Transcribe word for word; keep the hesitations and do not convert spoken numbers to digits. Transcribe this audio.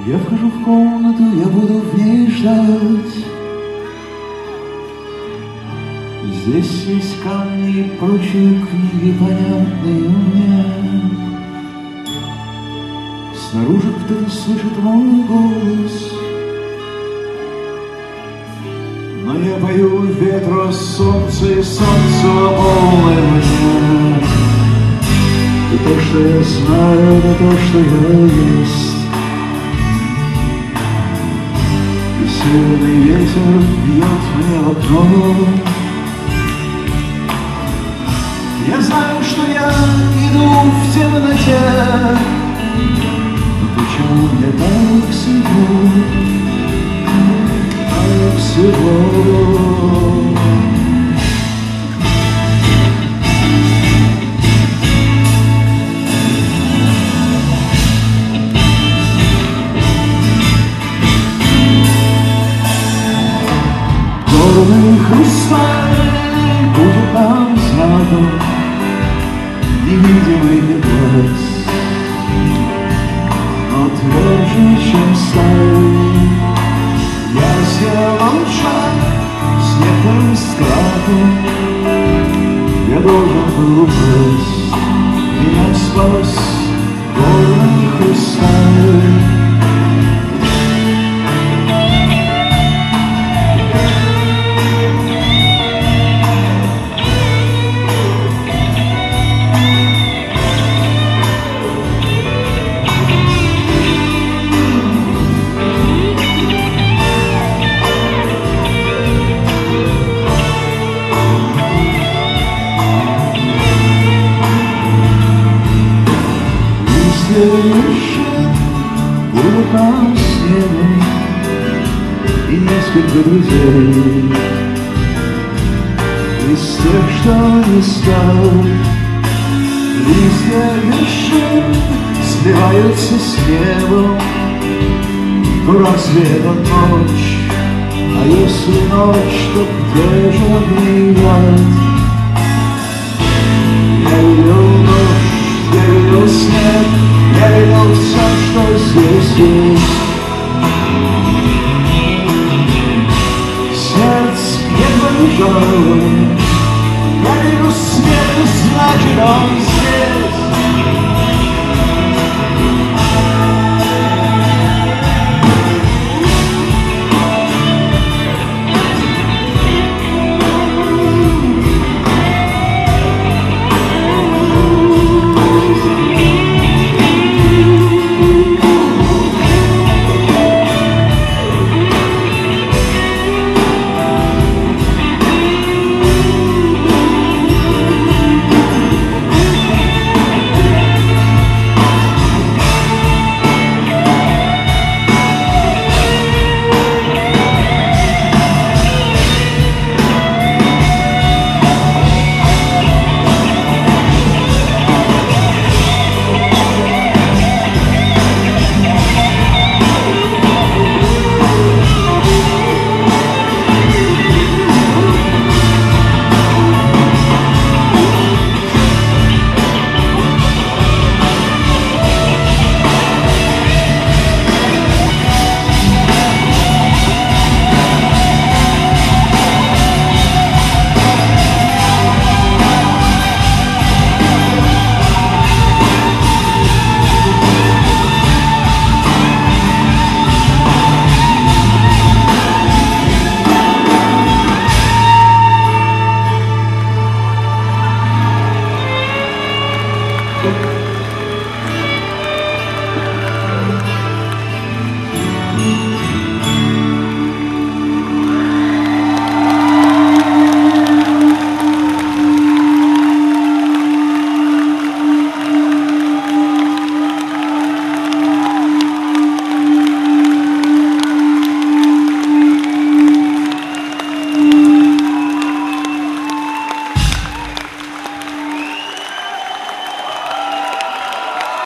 Я вхожу в комнату, я буду в ней ждать. Здесь есть камни и прочие книги, понятные мне. Снаружи кто-то слышит мой голос, но я пою ветру, солнцу и солнцу полной мне. И то, что я знаю, это то, что я есть. И северный ветер бьет мне в окно. Я знаю, что я иду в темноте, но почему мне так светло, так светло? Горный хрусталь будет нам знаком, невидимый глаз, но тверже, чем сталь. Я сделал шаг с некоторым страхом. Я должен был упасть, меня спас горный хрусталь. Вершит улыбка с небом и несколько друзей из тех, что не стал. Листья вершин сливаются с небом. Но разве это ночь? А если ночь, то где же обнимать? Я видел дождь, я видел снег, я видел все, что здесь есть.